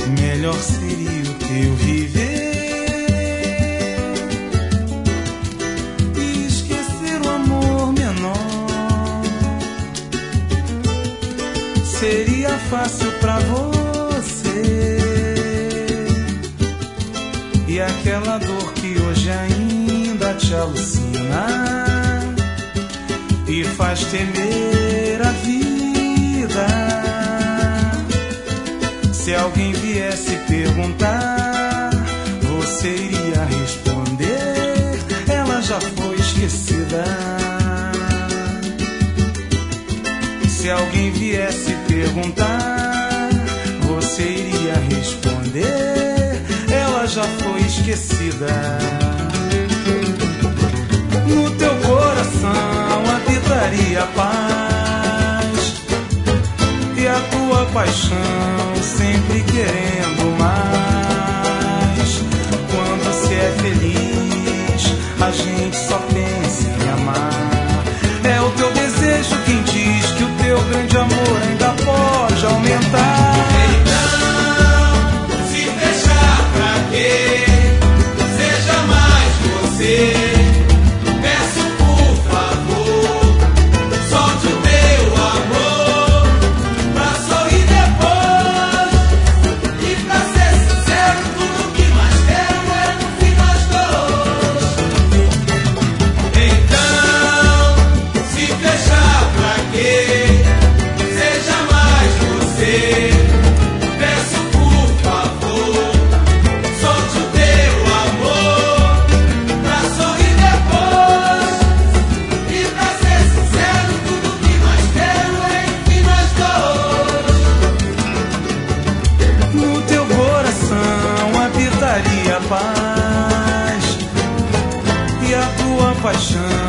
melhor seria o teu viver e esquecer o amor menor. Seria fácil pra você, e aquela dor que hoje ainda te alucina e faz temer a vida. Se alguém viesse perguntar, você iria responder: ela já foi esquecida. Se alguém viesse perguntar, você iria responder: ela já foi esquecida. No teu coração habitaria a paz e a tua paixão sempre querendo mais. Quando se é feliz, a gente só pensa em amar. É o teu desejo quem diz que o teu grande amor ainda pode aumentar. Então, se fechar pra quê? Seja mais você. Paz e a tua paixão